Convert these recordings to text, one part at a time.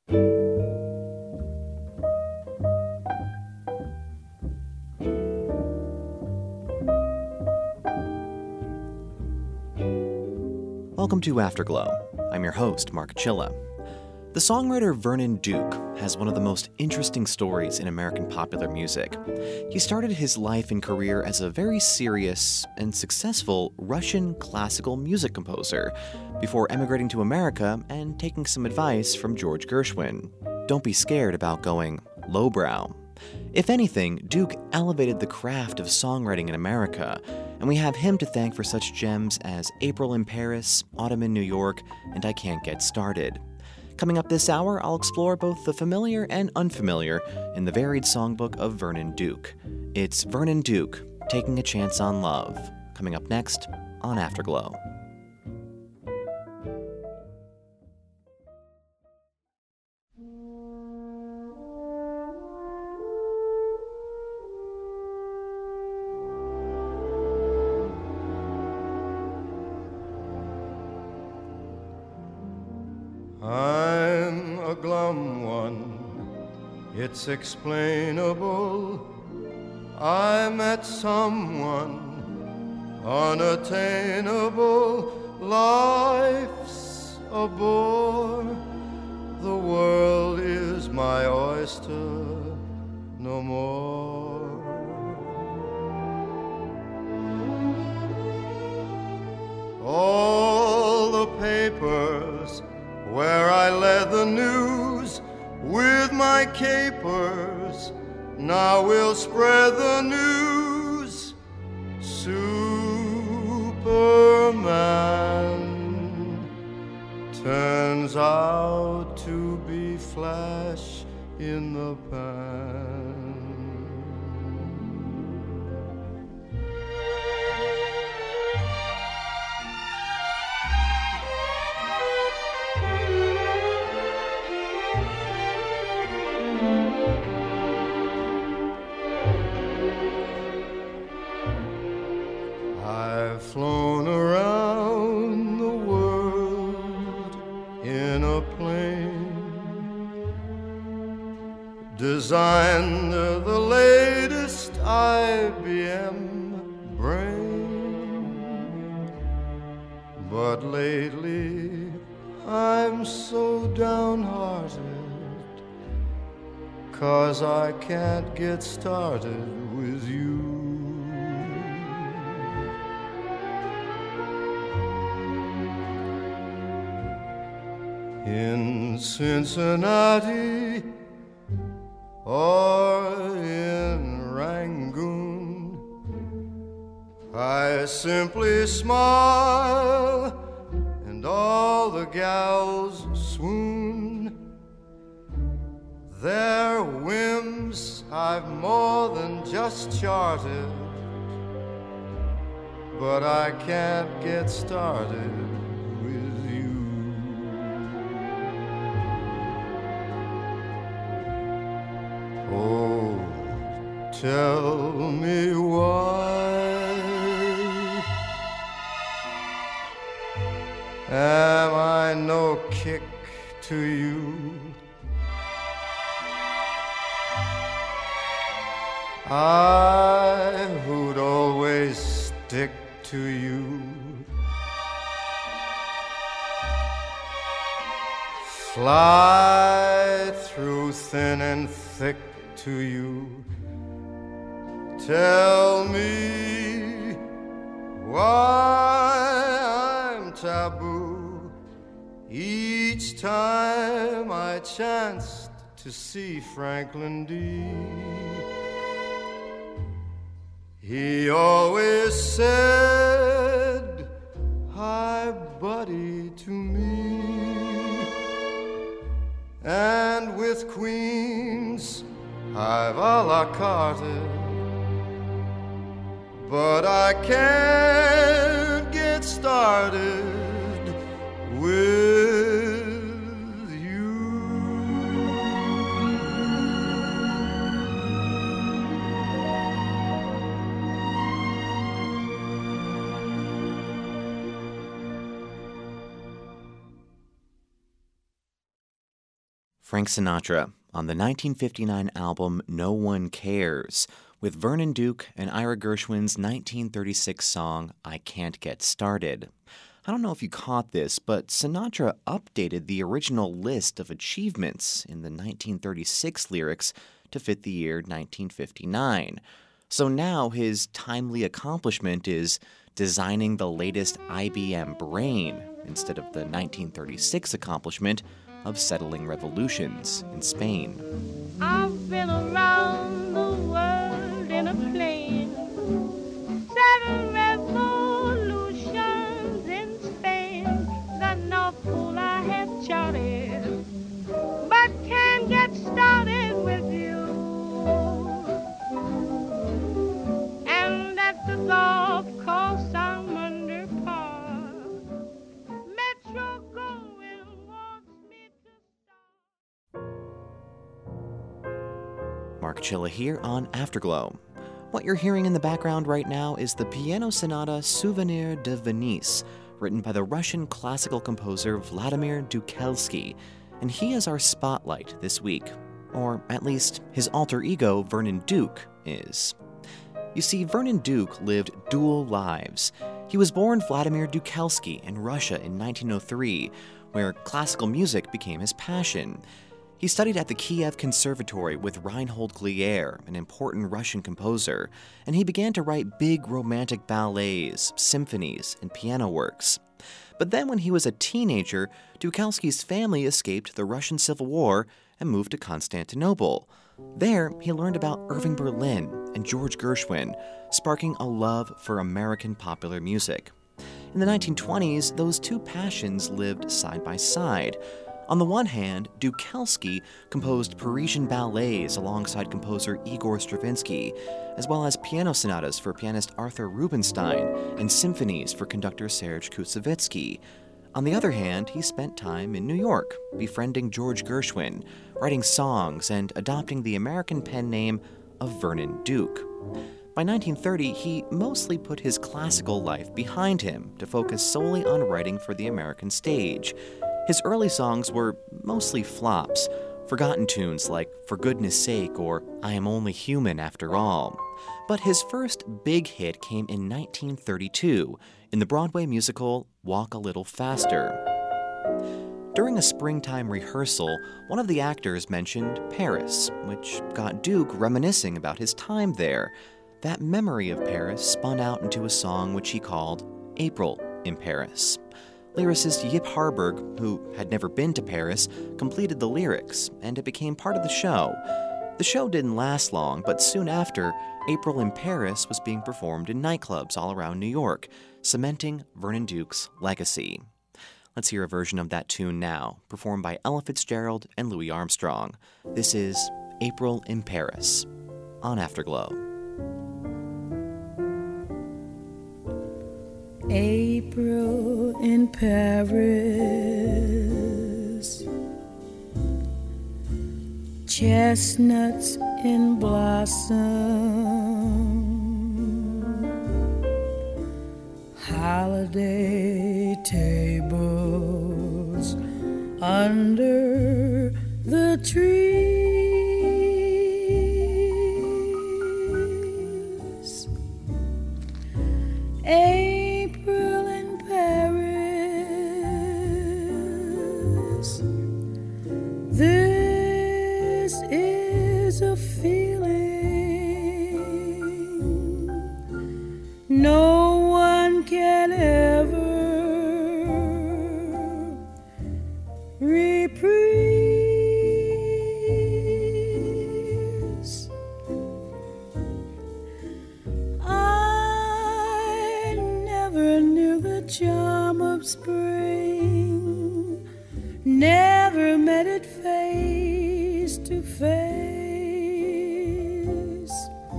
Welcome to Afterglow. I'm your host, Mark Chilla. The songwriter Vernon Duke has one of the most interesting stories in American popular music. He started his life and career as a very serious and successful Russian classical music composer before emigrating to America and taking some advice from George Gershwin. Don't be scared about going lowbrow. If anything, Duke elevated the craft of songwriting in America, and we have him to thank for such gems as April in Paris, Autumn in New York, and I Can't Get Started. Coming up this hour, I'll explore both the familiar and unfamiliar in the varied songbook of Vernon Duke. It's Vernon Duke, Taking a Chance on Love, coming up next on Afterglow. I'm a glum one, it's explainable. I met someone unattainable. Life's a bore, the world is my oyster no more. All the papers where I led the news with my capers, now we'll spread the news. Superman turns out to be Flash in the pan. I've flown around the world in a plane, designed the latest IBM brain. But lately I'm so downhearted, 'cause I can't get started with you. In Cincinnati or in Rangoon, I simply smile and all the gals swoon. Their whims I've more than just charted, but I can't get started with you. Oh, tell me why am I no kick to you? I who'd always stick to you, fly through thin and thick to you. Tell me why I'm taboo each time I chanced to see Franklin D. He always said, "Hi, buddy," to me. And with queens I've a la carte, but I can't get started with you. Frank Sinatra on the 1959 album No One Cares, with Vernon Duke and Ira Gershwin's 1936 song I Can't Get Started. I don't know if you caught this, but Sinatra updated the original list of achievements in the 1936 lyrics to fit the year 1959. So now his timely accomplishment is designing the latest IBM brain instead of the 1936 accomplishment of settling revolutions in Spain. I've been around the world in a plane, 7 revolutions in Spain. The North Pole I have charted, but can't get started with you. And at the golf course I'm under par. Metro going wants me to stop. Mark Chilla here on Afterglow. What you're hearing in the background right now is the piano sonata Souvenir de Venise, written by the Russian classical composer Vladimir Dukelsky, and he is our spotlight this week. Or at least his alter ego, Vernon Duke, is. You see, Vernon Duke lived dual lives. He was born Vladimir Dukelsky in Russia in 1903, where classical music became his passion. He studied at the Kiev Conservatory with Reinhold Glier, an important Russian composer, and he began to write big romantic ballets, symphonies, and piano works. But then when he was a teenager, Dukelsky's family escaped the Russian Civil War and moved to Constantinople. There, he learned about Irving Berlin and George Gershwin, sparking a love for American popular music. In the 1920s, those two passions lived side by side. On the one hand, Dukelsky composed Parisian ballets alongside composer Igor Stravinsky, as well as piano sonatas for pianist Arthur Rubinstein and symphonies for conductor Serge Koussevitzky. On the other hand, he spent time in New York, befriending George Gershwin, writing songs, and adopting the American pen name of Vernon Duke. By 1930, he mostly put his classical life behind him to focus solely on writing for the American stage. His early songs were mostly flops, forgotten tunes like For Goodness Sake or I Am Only Human After All. But his first big hit came in 1932 in the Broadway musical Walk a Little Faster. During a springtime rehearsal, one of the actors mentioned Paris, which got Duke reminiscing about his time there. That memory of Paris spun out into a song which he called April in Paris. Lyricist Yip Harburg, who had never been to Paris, completed the lyrics, and it became part of the show. The show didn't last long, but soon after, April in Paris was being performed in nightclubs all around New York, cementing Vernon Duke's legacy. Let's hear a version of that tune now, performed by Ella Fitzgerald and Louis Armstrong. This is April in Paris on Afterglow. April in Paris, chestnuts in blossom, holiday tables under the trees. April in Paris, this is a feeling no one can ever reprise. I never knew the charm of spring, never met it face to face.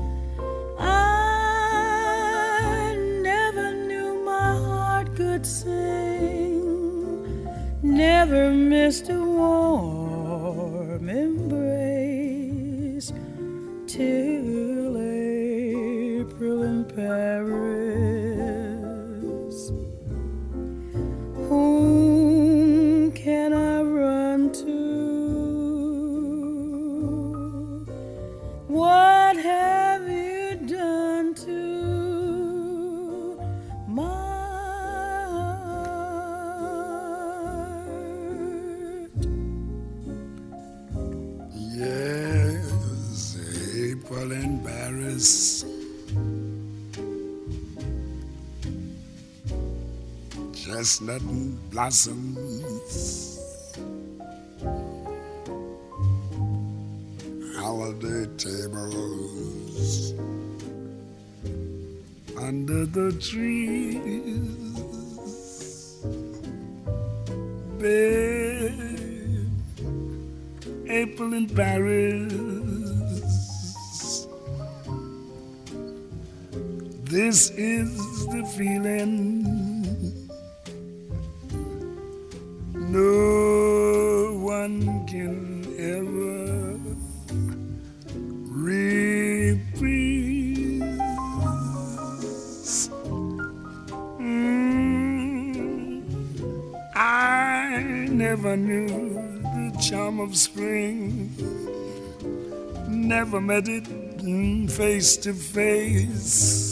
I never knew my heart could sing, never missed a warm embrace till April in Paris. Whom can I run to Paris. Chestnut blossoms, holiday tables under the trees, babe, April in Paris. This is the feeling no one can ever reprise. I never knew the charm of spring, never met it face to face.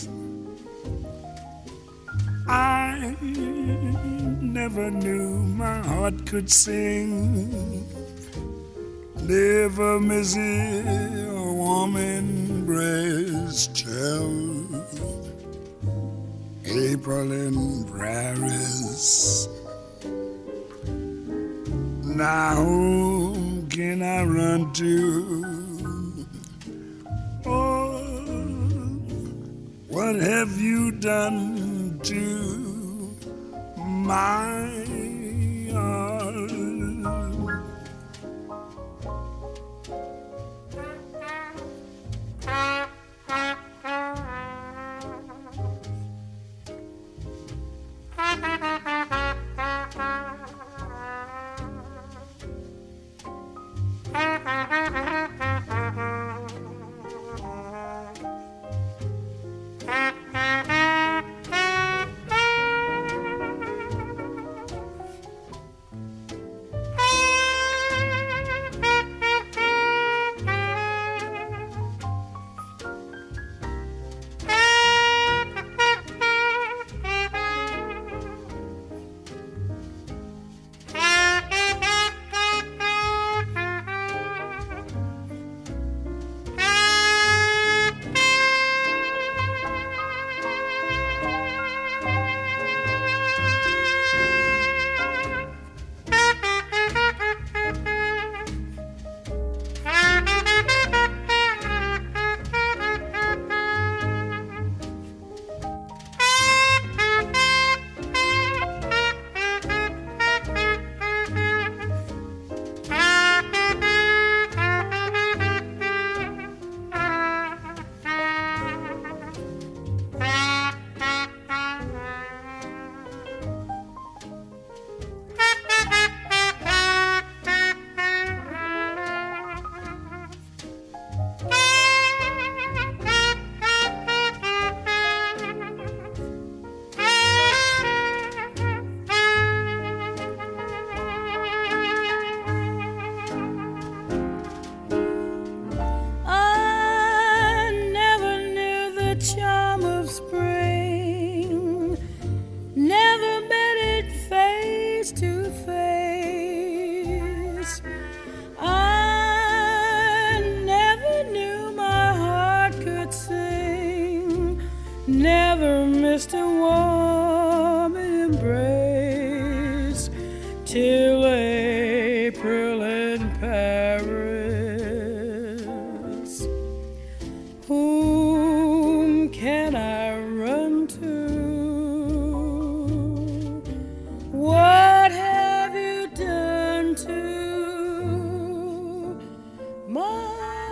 I never knew my heart could sing, never miss it, a warm embrace till April in Paris. Now who can I run to? Oh, what have you done to my heart? never missed a warm embrace till April in Paris. Whom can I run to? What have you done to my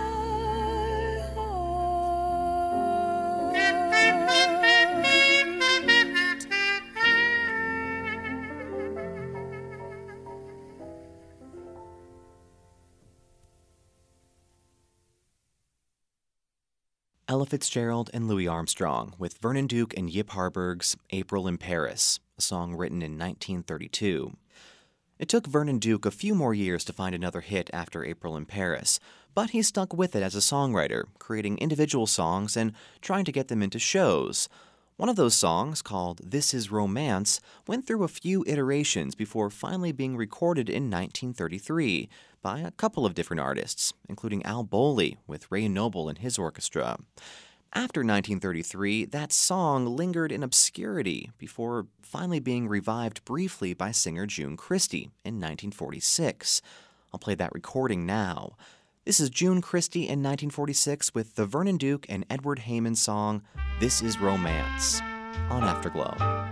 Ella Fitzgerald and Louis Armstrong with Vernon Duke and Yip Harburg's April in Paris, a song written in 1932. It took Vernon Duke a few more years to find another hit after April in Paris, but he stuck with it as a songwriter, creating individual songs and trying to get them into shows. One of those songs, called This Is Romance, went through a few iterations before finally being recorded in 1933 by a couple of different artists, including Al Bowlly with Ray Noble and his orchestra. After 1933, that song lingered in obscurity before finally being revived briefly by singer June Christy in 1946. I'll play that recording now. This is June Christy in 1946 with the Vernon Duke and Edward Heyman song, This Is Romance, on Afterglow.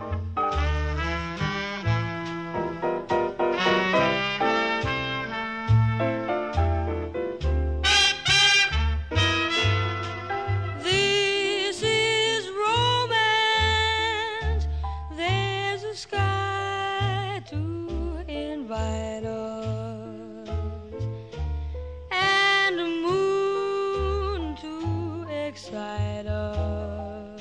This is romance. There's a sky to invite us, and a moon to excite us.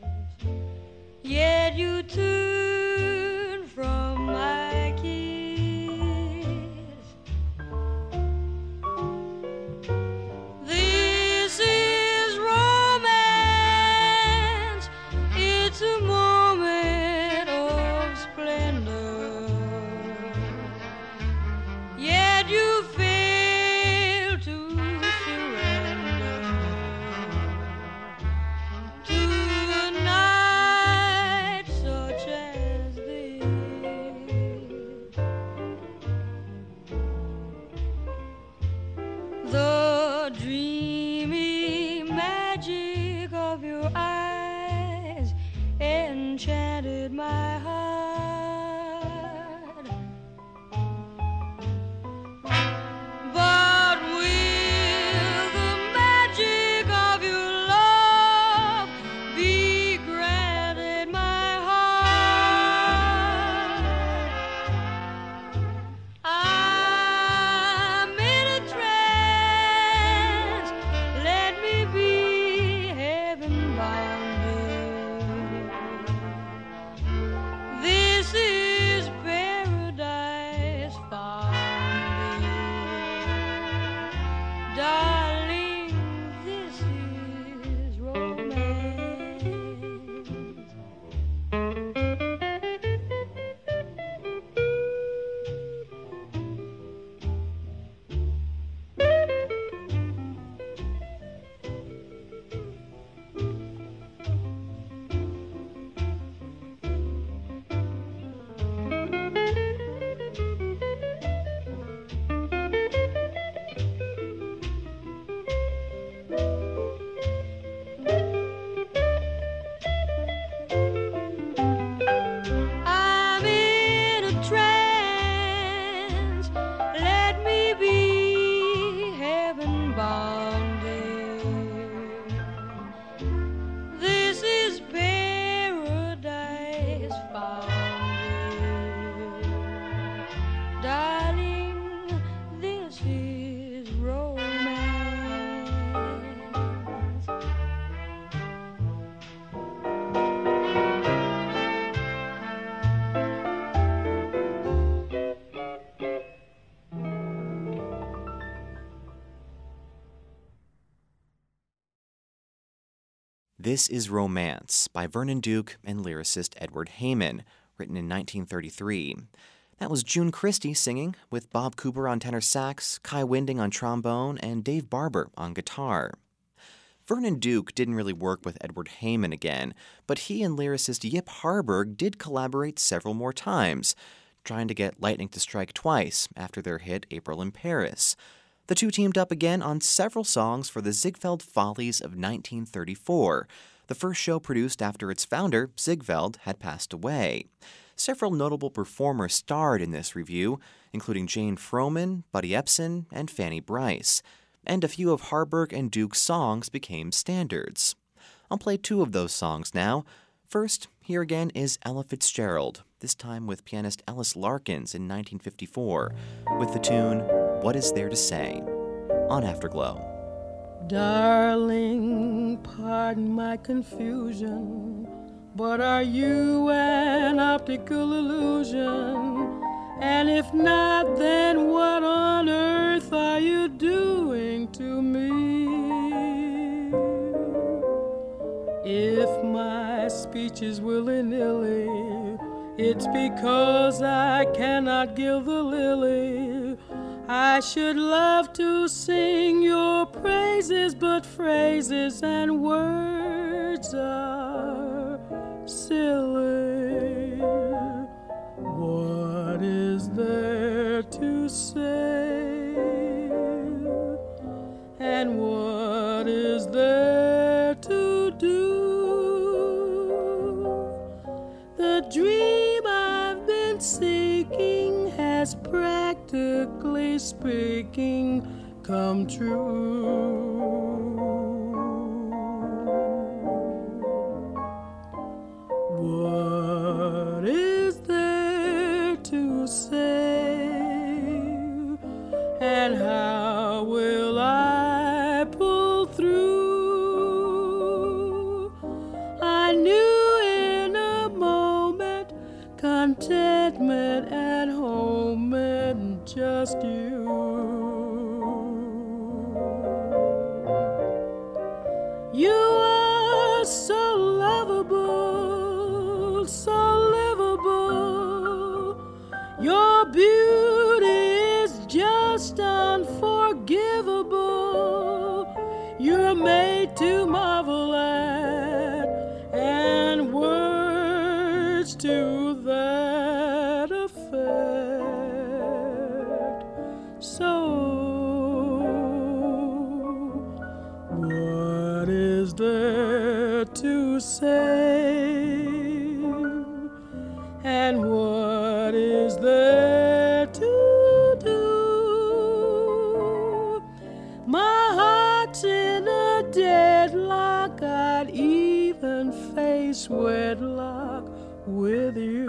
Yet you turn from my kiss. This is romance. It's a moment of splendor. Yet you fail to surrender to a night such as this. The dreamy magic of your eyes enchanted my heart. But will the magic of your love be granted my heart? I'm in a trance. Let me be heaven bounded. This is paradise found. Darling, this is romance. I'm in a trance. Let me be heaven bounded. This is paradise found. Darling, this is romance. This is Romance by Vernon Duke and lyricist Edward Heyman, written in 1933. That was June Christy singing, with Bob Cooper on tenor sax, Kai Winding on trombone, and Dave Barber on guitar. Vernon Duke didn't really work with Edward Heyman again, but he and lyricist Yip Harburg did collaborate several more times, trying to get Lightning to strike twice after their hit April in Paris. The two teamed up again on several songs for the Ziegfeld Follies of 1934, the first show produced after its founder, Ziegfeld, had passed away. Several notable performers starred in this review, including Jane Froman, Buddy Epson, and Fanny Brice, and a few of Harburg and Duke's songs became standards. I'll play two of those songs now. First, here again is Ella Fitzgerald, this time with pianist Ellis Larkins in 1954, with the tune What Is There to Say, on Afterglow. Darling, pardon my confusion, but are you an optical illusion? And if not, then what on earth are you doing to me? If my speech is willy-nilly. It's because I cannot gild the lily. I should love to sing your praises, but phrases and words are silly. What is there to say? And what is there to do? The dream I've been seeking has, practically speaking, come true. What is there to say? And how will I pull through? I knew in a moment contentment at home and just you. You are so lovable, so livable. Your beauty is just unforgivable. You're made to marvel at, and words to that effect. So, what is there to say? And what is there to do? My heart's in a deadlock. I'd even face wedlock with you.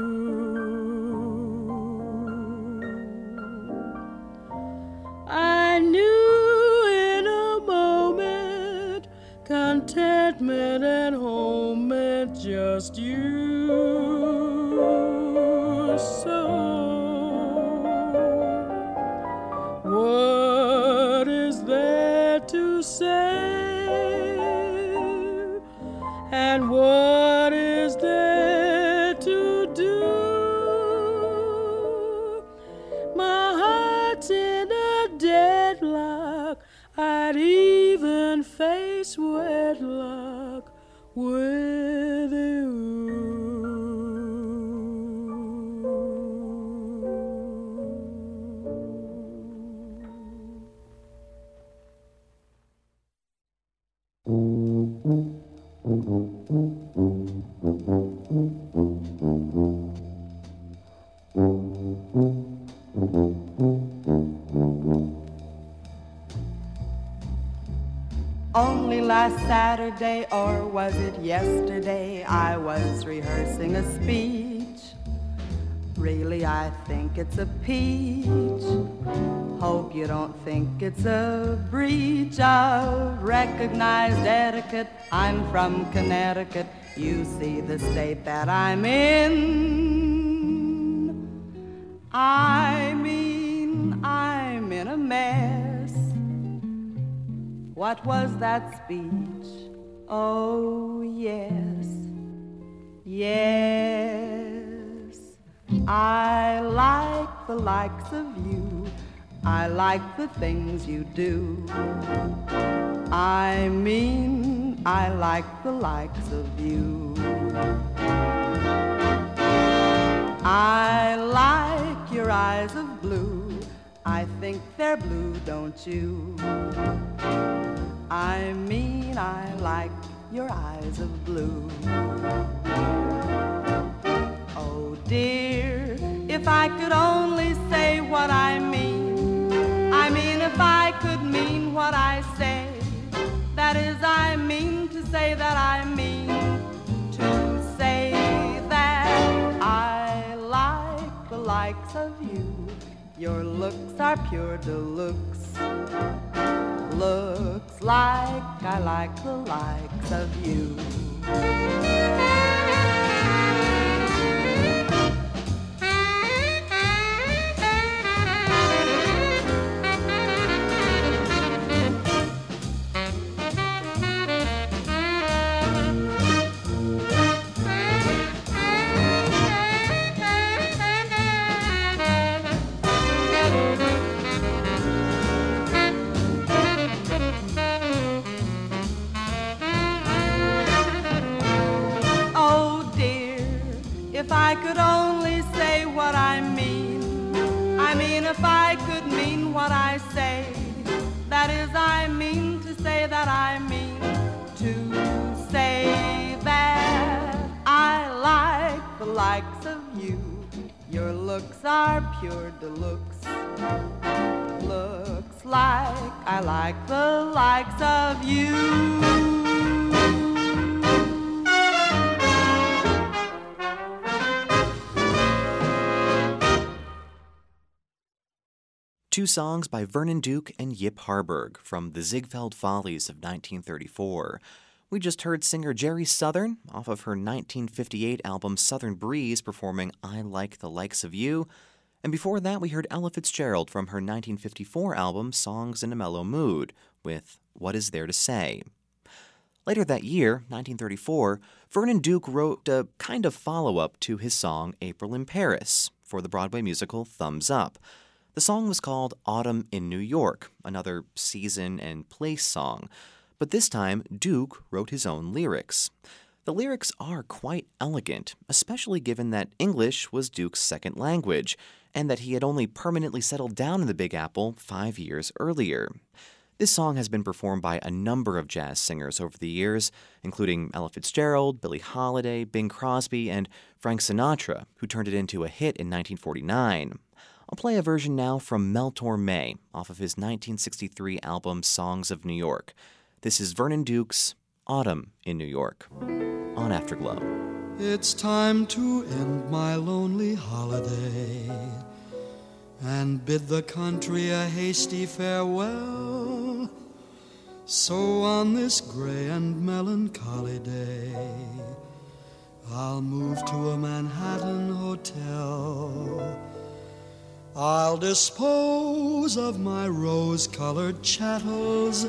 I knew in a moment contentment at home meant just you. So, what is there to say? And what is there to do? My heart's in a deadlock. I'd even face wedlock with you. Only last Saturday, or was it yesterday, I was rehearsing a speech. Really, I think it's a peach. Hope you don't think it's a breach of recognized etiquette. I'm from Connecticut. You see the state that I'm in. I mean, I'm in a mess. What was that speech? Oh, yes, yes. I like the likes of you. I like the things you do. I mean, I like the likes of you. I like your eyes of blue. I think they're blue, don't you? I mean, I like your eyes of blue. Oh dear, if I could only say what I mean. I mean, if I could mean what I say. That is, I mean to say that I mean to say that I like the likes of you. Your looks are pure deluxe. Looks like I like the likes of you. looks are pure deluxe. Looks like I like the likes of you. Two songs by Vernon Duke and Yip Harburg from the Ziegfeld Follies of 1934. We just heard singer Jerry Southern off of her 1958 album Southern Breeze performing I Like the Likes of You. And before that, we heard Ella Fitzgerald from her 1954 album Songs in a Mellow Mood with What Is There to Say. Later that year, 1934, Vernon Duke wrote a kind of follow-up to his song April in Paris for the Broadway musical Thumbs Up. The song was called Autumn in New York, another season and place song. But this time, Duke wrote his own lyrics. The lyrics are quite elegant, especially given that English was Duke's second language, and that he had only permanently settled down in the Big Apple 5 years earlier. This song has been performed by a number of jazz singers over the years, including Ella Fitzgerald, Billie Holiday, Bing Crosby, and Frank Sinatra, who turned it into a hit in 1949. I'll play a version now from Mel Torme off of his 1963 album Songs of New York. This is Vernon Duke's Autumn in New York on Afterglow. It's time to end my lonely holiday and bid the country a hasty farewell. So on this gray and melancholy day, I'll move to a Manhattan hotel. I'll dispose of my rose-colored chattels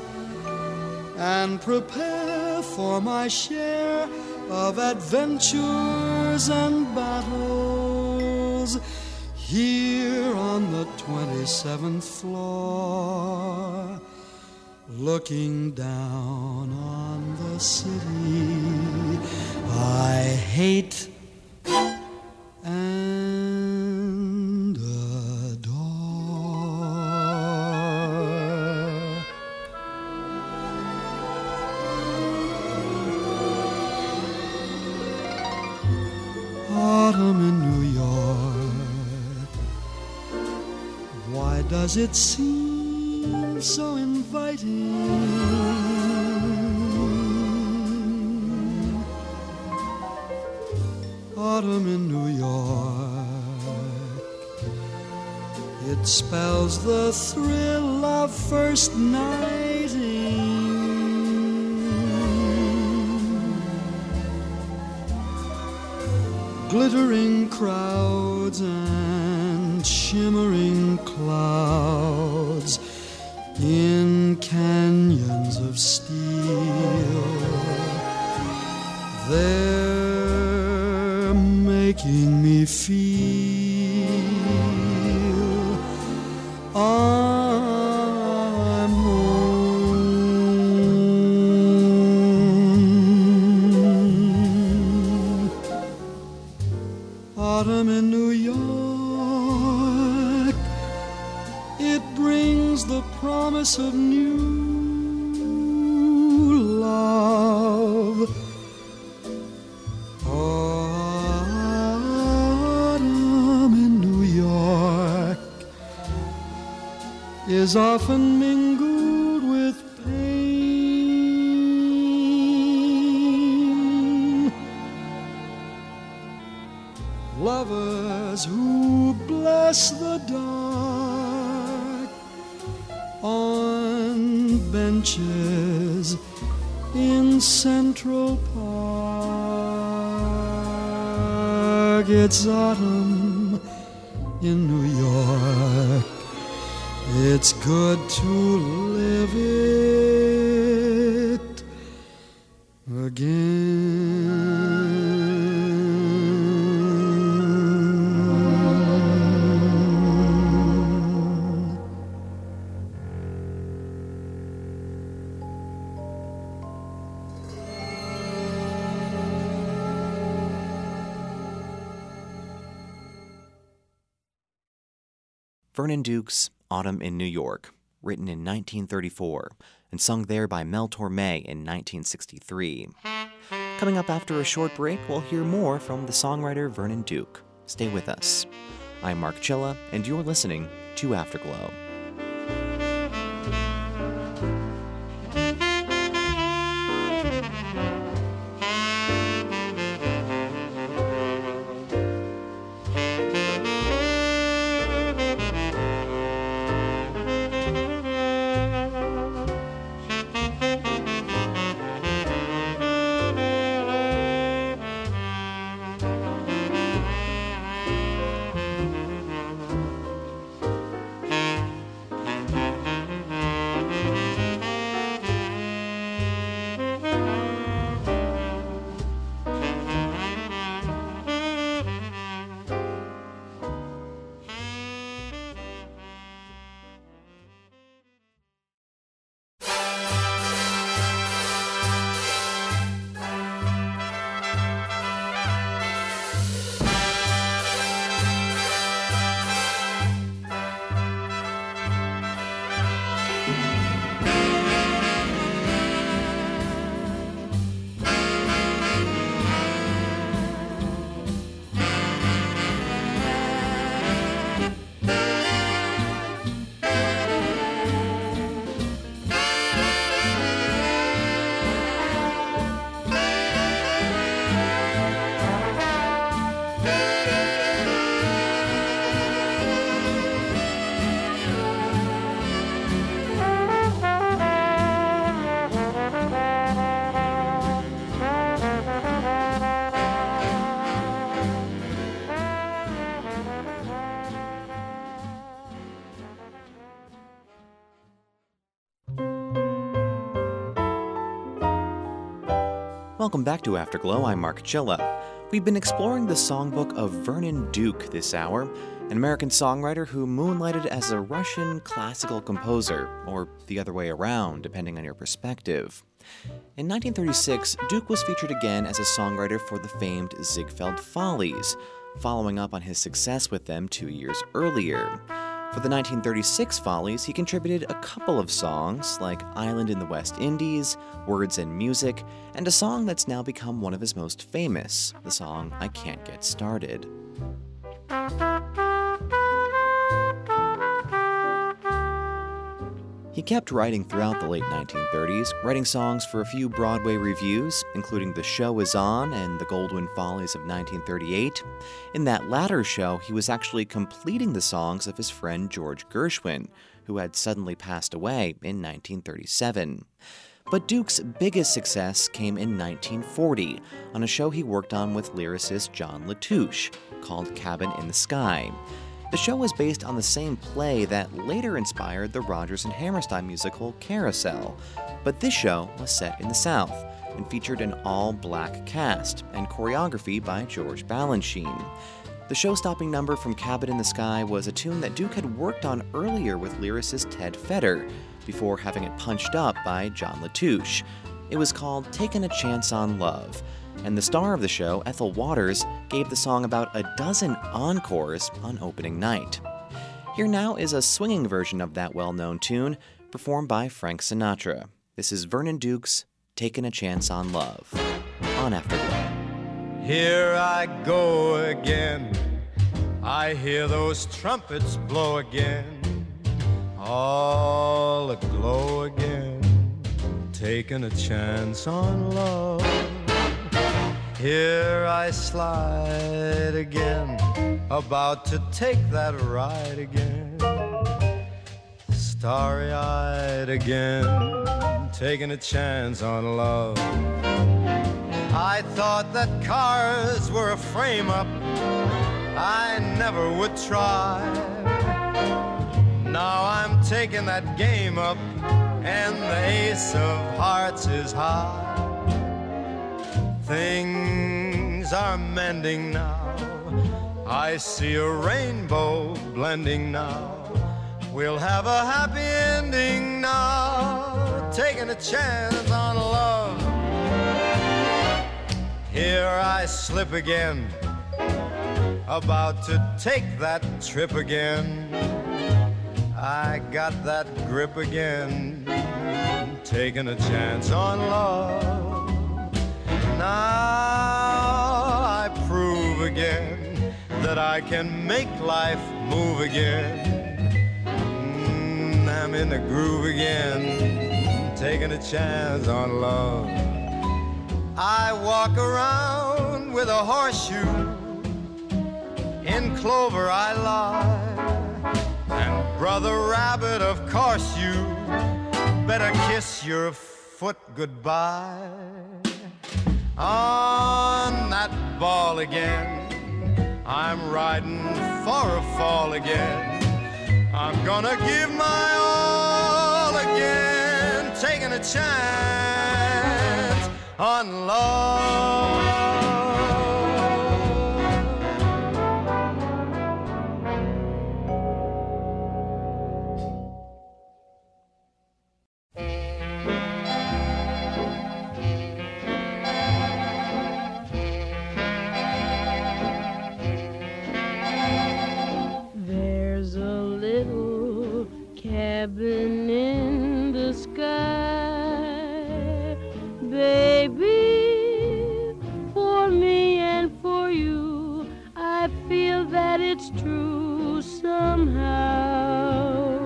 and prepare for my share of adventures and battles. Here on the 27th floor, looking down on the city I hate and adore. Autumn in New York, why does it seem so inviting? Autumn in New York, it spells the thrill of first nighting. Glittering crowds and shimmering clouds in canyons of steel, they're making me feel I'm home. Autumn in New York, it brings the promise of new love. Autumn in New York is often mingled with pain. Lovers who bless the dark on benches in Central Park. It's autumn in New York. It's good to live it again. Vernon Duke's Autumn in New York, written in 1934 and sung there by Mel Torme in 1963. Coming up after a short break, we'll hear more from the songwriter Vernon Duke. Stay with us. I'm Mark Chilla, and you're listening to Afterglow. Welcome back to Afterglow. I'm Mark Chilla. We've been exploring the songbook of Vernon Duke this hour, an American songwriter who moonlighted as a Russian classical composer, or the other way around, depending on your perspective. In 1936, Duke was featured again as a songwriter for the famed Ziegfeld Follies, following up on his success with them 2 years earlier. For the 1936 Follies, he contributed a couple of songs, like Island in the West Indies, Words and Music, and a song that's now become one of his most famous, the song I Can't Get Started. He kept writing throughout the late 1930s, writing songs for a few Broadway revues, including The Show Is On and The Goldwyn Follies of 1938. In that latter show, he was actually completing the songs of his friend George Gershwin, who had suddenly passed away in 1937. But Duke's biggest success came in 1940, on a show he worked on with lyricist John Latouche, called Cabin in the Sky. The show was based on the same play that later inspired the Rodgers and Hammerstein musical Carousel, but this show was set in the South and featured an all-black cast and choreography by George Balanchine. The show-stopping number from Cabin in the Sky was a tune that Duke had worked on earlier with lyricist Ted Fetter, before having it punched up by John Latouche. It was called Takin' a Chance on Love, and the star of the show, Ethel Waters, gave the song about a dozen encores on opening night. Here now is a swinging version of that well-known tune, performed by Frank Sinatra. This is Vernon Duke's Takin' a Chance on Love, on Afterglow. Here I go again, I hear those trumpets blow again, all aglow again, taking a chance on love. Here I slide again, about to take that ride again, starry-eyed again, taking a chance on love. I thought that cars were a frame-up I never would try. Now I'm taking that game up, and the ace of hearts is high. Things are mending now, I see a rainbow blending now. We'll have a happy ending now, taking a chance on love. Here I slip again, about to take that trip again. I got that grip again, taking a chance on love. Now I prove again that that I can make life move again. I'm in the groove again, taking a chance on love. I walk around with a horseshoe, in clover I lie, and Brother Rabbit, of course you better kiss your foot goodbye. On that ball again, I'm riding for a fall again. I'm gonna give my all again, taking a chance on love. Cabin in the sky, baby, for me and for you, I feel that it's true somehow.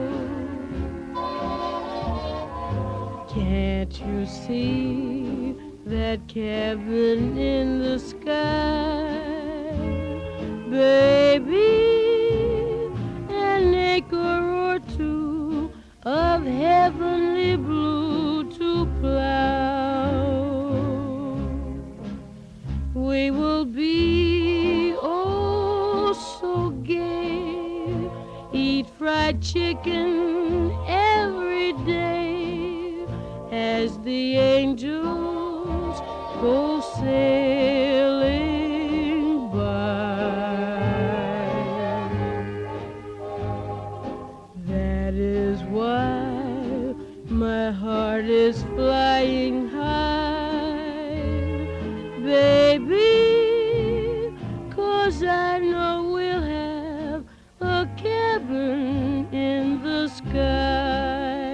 Can't you see that cabin in the sky, baby, an acre or two of heavenly blue to plow. We will be oh so gay, eat fried chicken every day as the angels go sailing by. That is why my heart is flying high, baby, 'cause I know we'll have a cabin in the sky.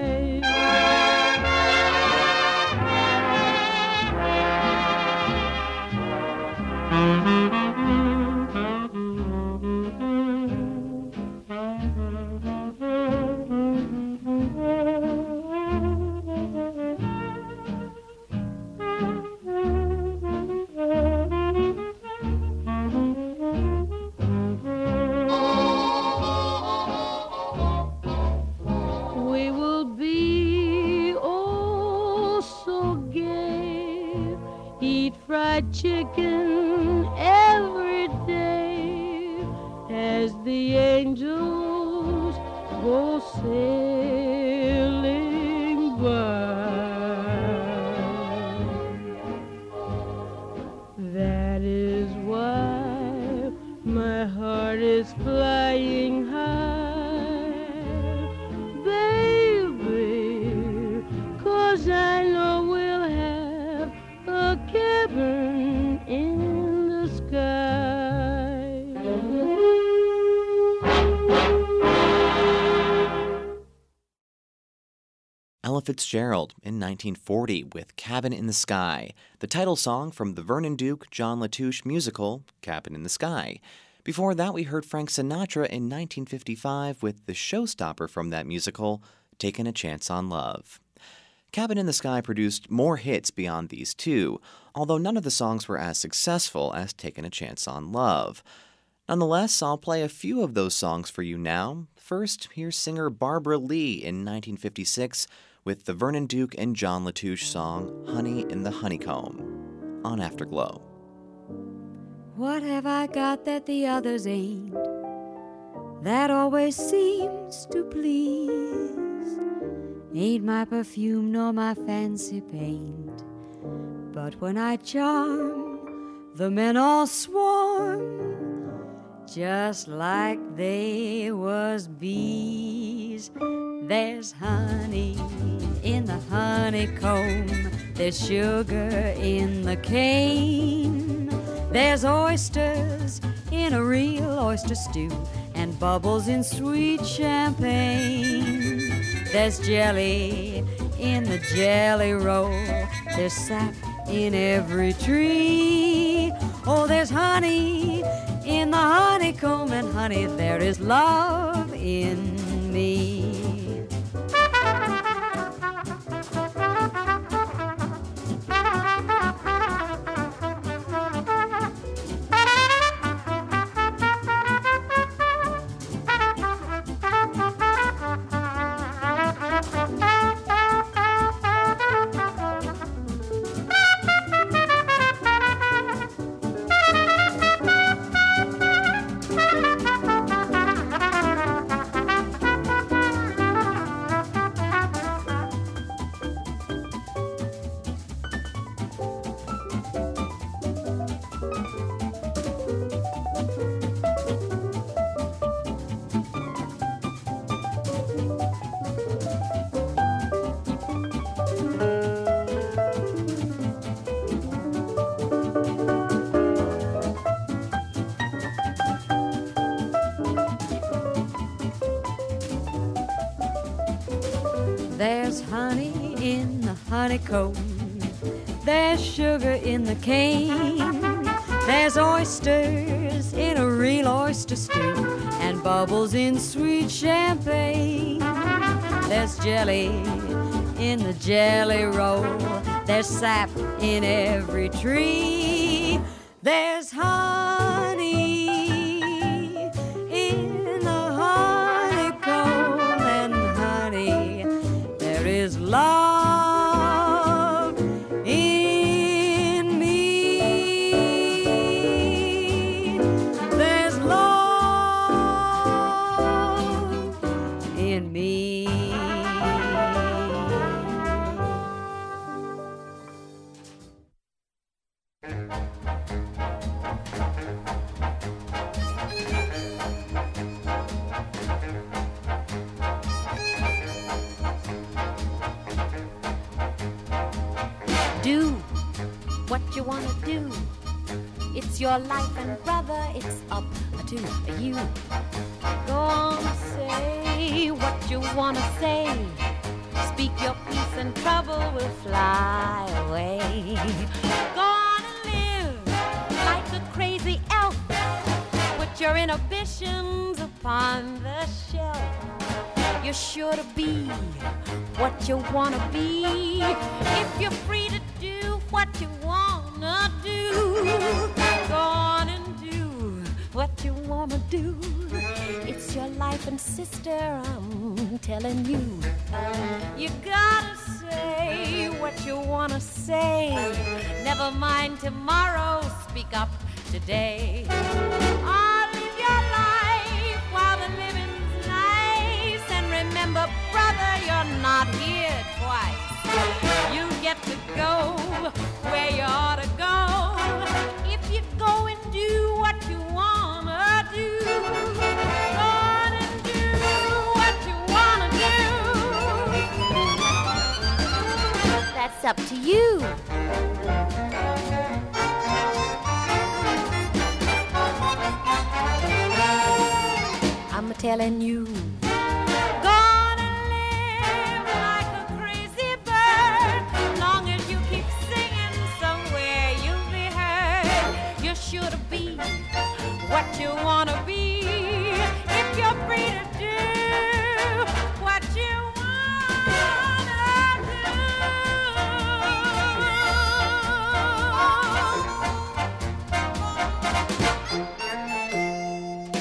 Chicken every day as the angels go sailing by. That is why my heart is flying high, baby, 'cause I know we'll have a cabin in the sky. Ella Fitzgerald in 1940 with Cabin in the Sky, the title song from the Vernon Duke, John Latouche musical Cabin in the Sky. Before that, we heard Frank Sinatra in 1955 with the showstopper from that musical, Taking a Chance on Love. Cabin in the Sky produced more hits beyond these two, although none of the songs were as successful as Taking a Chance on Love. Nonetheless, I'll play a few of those songs for you now. First, here's singer Barbara Lee in 1956 with the Vernon Duke and John Latouche song Honey in the Honeycomb on Afterglow. What have I got that the others ain't, that always seems to please? Ain't my perfume nor my fancy paint, but when I charm, the men all swarm, just like they was bees. There's honey in the honeycomb, there's sugar in the cane, there's oysters in a real oyster stew, and bubbles in sweet champagne. There's jelly in the jelly roll, there's sap in every tree. Oh, there's honey in the honeycomb, and honey, there is love in me. There's honey in the honeycomb, there's sugar in the cane, there's oysters in a real oyster stew, and bubbles in sweet champagne. There's jelly in the jelly roll, there's sap in every tree. There's honey in the honeycomb, and honey, there is love in me. There's love in me. Do what you wanna do. It's your life, and brother, it's up to you. Go on, say what you wanna say. Speak your peace and trouble will fly away. Go on and live like a crazy elf. Put your inhibitions upon the shelf. You're sure to be what you wanna be if you're free to do what you wanna do. Go on and do what you wanna do. It's your life, and sister, I'm telling you. You gotta say what you wanna say. Never mind tomorrow, speak up today. I'll live your life while the living's nice. And remember, brother, you're not here twice. You get to go where you ought to go if you go and do what you wanna do. Go on and do what you wanna do. That's up to you. I'm telling you. Sure to be what you wanna be if you're free to do what you wanna do.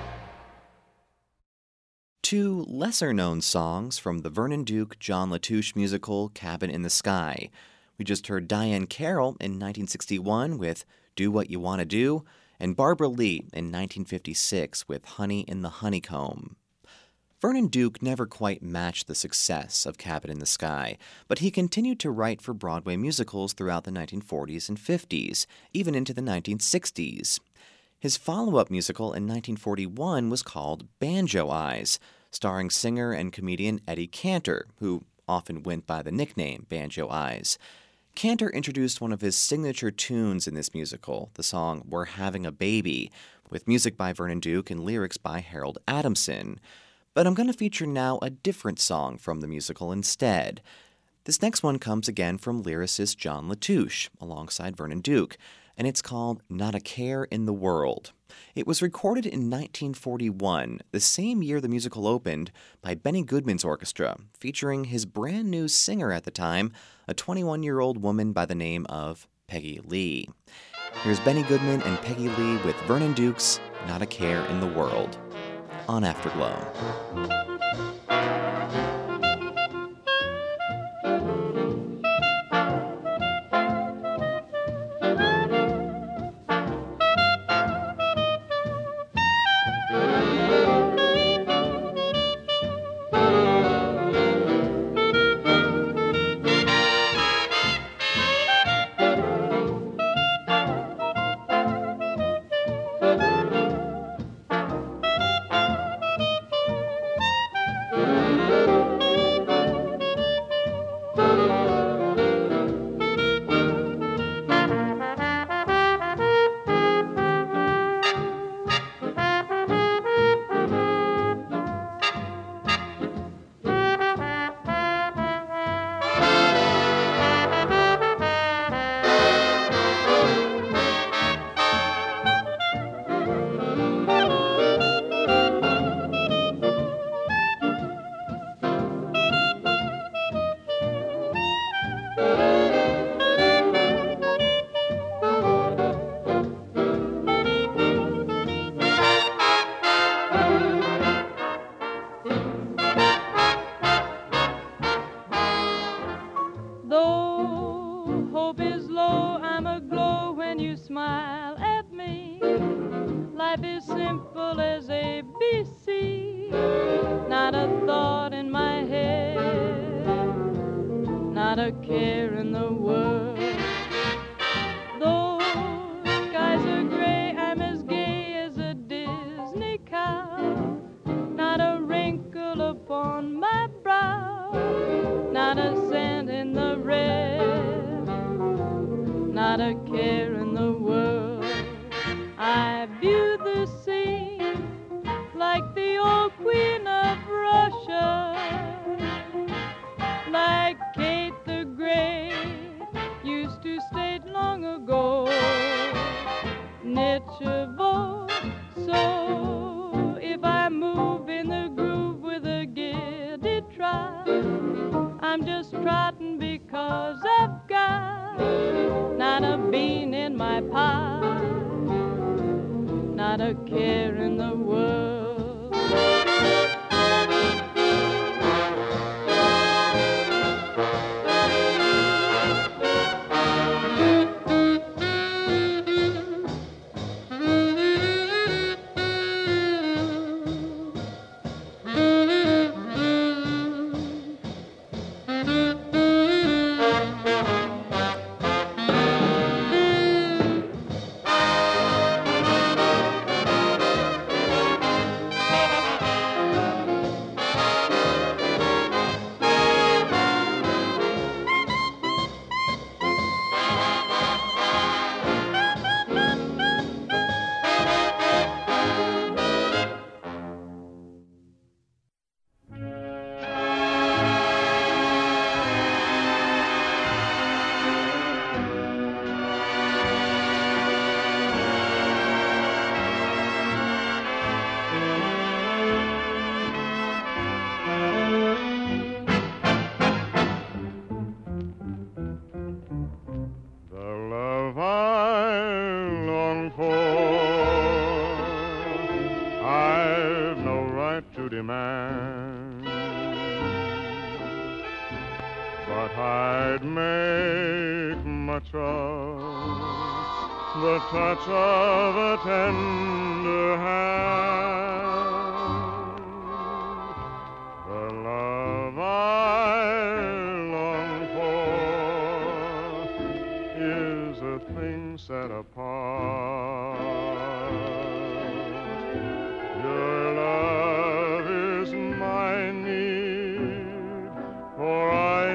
Two lesser-known songs from the Vernon Duke, John Latouche musical Cabin in the Sky. We just heard Diahann Carroll in 1961 with Do What You Want to Do, and Barbara Lee in 1956 with Honey in the Honeycomb. Vernon Duke never quite matched the success of Cabin in the Sky, but he continued to write for Broadway musicals throughout the 1940s and 50s, even into the 1960s. His follow-up musical in 1941 was called Banjo Eyes, starring singer and comedian Eddie Cantor, who often went by the nickname Banjo Eyes. Cantor introduced one of his signature tunes in this musical, the song We're Having a Baby, with music by Vernon Duke and lyrics by Harold Adamson. But I'm going to feature now a different song from the musical instead. This next one comes again from lyricist John Latouche, alongside Vernon Duke, and it's called Not a Care in the World. It was recorded in 1941, the same year the musical opened, by Benny Goodman's orchestra, featuring his brand new singer at the time, a 21-year-old woman by the name of Peggy Lee. Here's Benny Goodman and Peggy Lee with Vernon Duke's Not a Care in the World on Afterglow. Touch of a tender hand, the love I long for is a thing set apart. Your love is my need, for I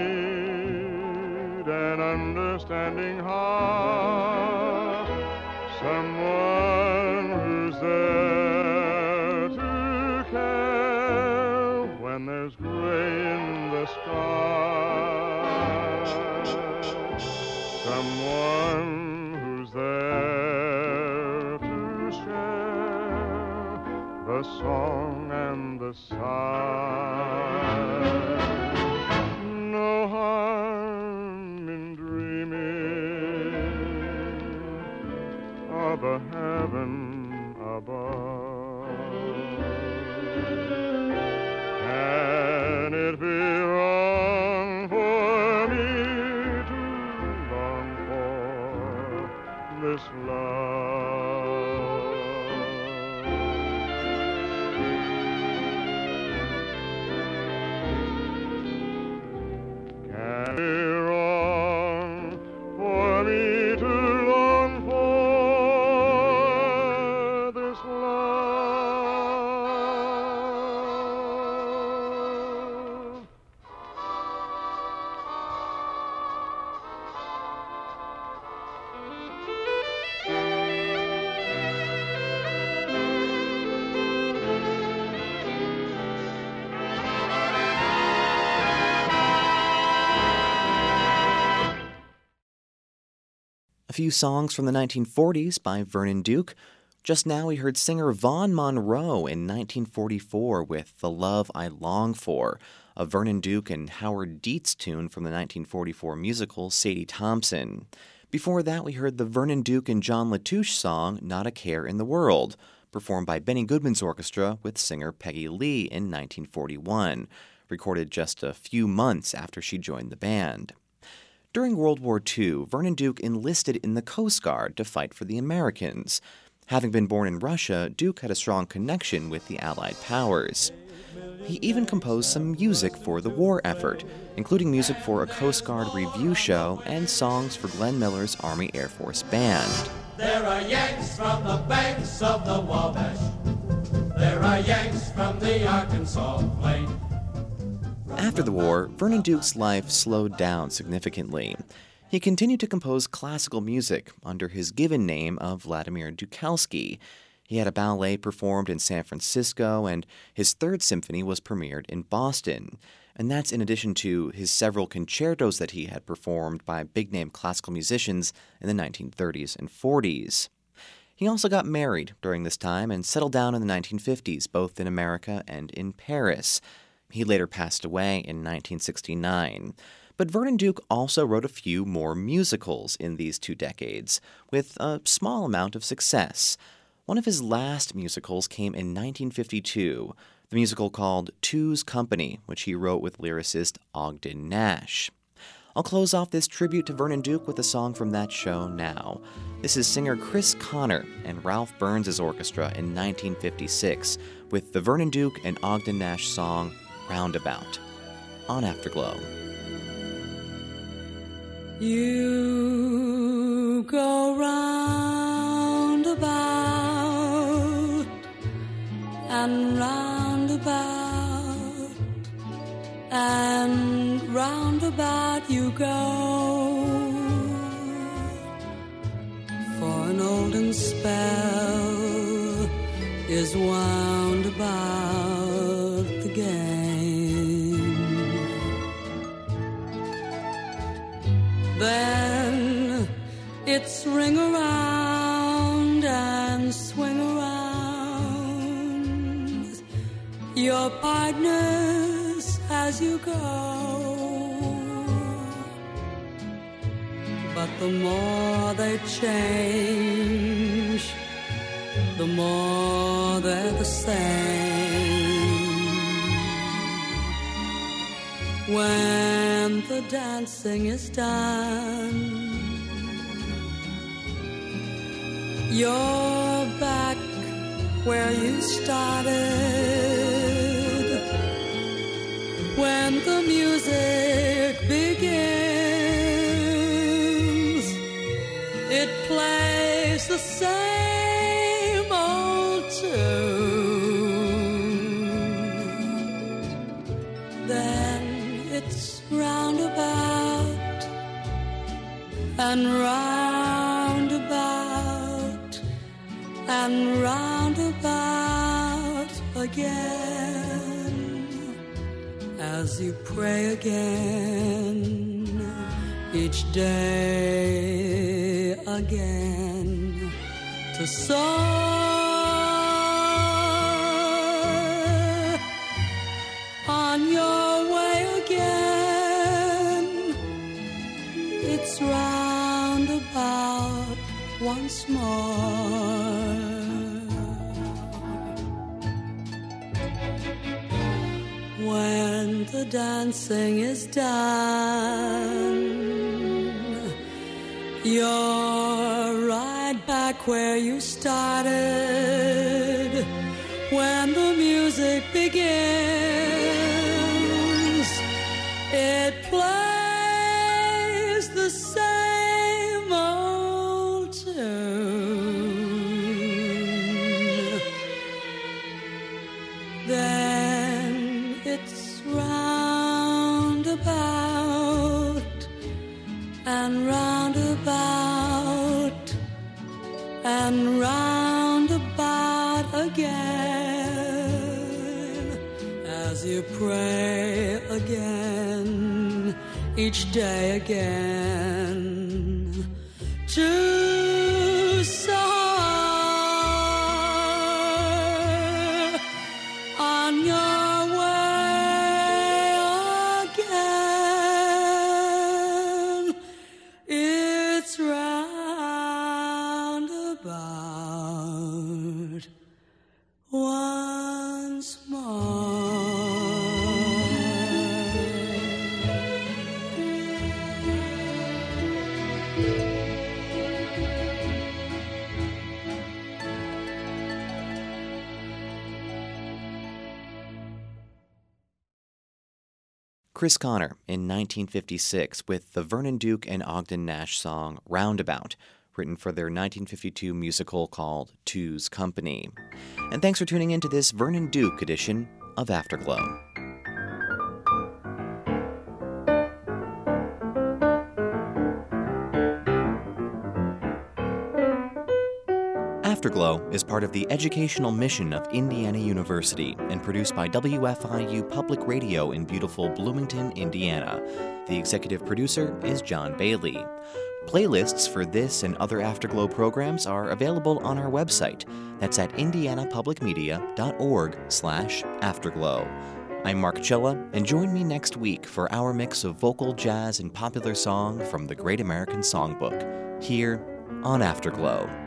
need an understanding heart. Someone who's there to care when there's gray in the sky. Someone who's there song and the sigh. No harm in dreaming of a heaven above. Can it be wrong for me to long for this love? Can it be wrong for me to long for this love? A few songs from the 1940s by Vernon Duke. Just now we heard singer Vaughn Monroe in 1944 with The Love I Long For, a Vernon Duke and Howard Dietz tune from the 1944 musical Sadie Thompson. Before that we heard the Vernon Duke and John Latouche song Not a Care in the World, performed by Benny Goodman's orchestra with singer Peggy Lee in 1941, recorded just a few months after she joined the band. During World War II, Vernon Duke enlisted in the Coast Guard to fight for the Americans. Having been born in Russia, Duke had a strong connection with the Allied powers. He even composed some music for the war effort, including music for a Coast Guard review show and songs for Glenn Miller's Army Air Force Band. There are Yanks from the banks of the Wabash. There are Yanks from the Arkansas Plain. After the war, Vernon Duke's life slowed down significantly. He continued to compose classical music under his given name of Vladimir Dukalski. He had a ballet performed in San Francisco, and his Third Symphony was premiered in Boston. And that's in addition to his several concertos that he had performed by big-name classical musicians in the 1930s and 40s. He also got married during this time and settled down in the 1950s, both in America and in Paris. He later passed away in 1969. But Vernon Duke also wrote a few more musicals in these 2 decades, with a small amount of success. One of his last musicals came in 1952, the musical called Two's Company, which he wrote with lyricist Ogden Nash. I'll close off this tribute to Vernon Duke with a song from that show now. This is singer Chris Connor and Ralph Burns' orchestra in 1956, with the Vernon Duke and Ogden Nash song Roundabout on Afterglow. You go round about and round about and round about you go, for an olden spell is wound about the game. Then it's ring around and swing around your partners as you go. But the more they change, the more they're the same. When the dancing is done, you're back where you started. When the music begins, it plays the same old tune. Then it's roundabout and roundabout and roundabout again, as you pray again, each day again, to soar it's roundabout once more. When the dancing is done, you're right back where you started. When the music begins, it plays the same old tune. Then it's roundabout and roundabout and roundabout again, as you pray again, each day again, to soar on your way again. It's roundabout once more. Chris Connor in 1956 with the Vernon Duke and Ogden Nash song Roundabout, written for their 1952 musical called Two's Company. And thanks for tuning in to this Vernon Duke edition of Afterglow. Afterglow is part of the educational mission of Indiana University and produced by WFIU Public Radio in beautiful Bloomington, Indiana. The executive producer is John Bailey. Playlists for this and other Afterglow programs are available on our website. That's at indianapublicmedia.org/afterglow. I'm Mark Chilla, and join me next week for our mix of vocal, jazz, and popular song from the Great American Songbook, here on Afterglow.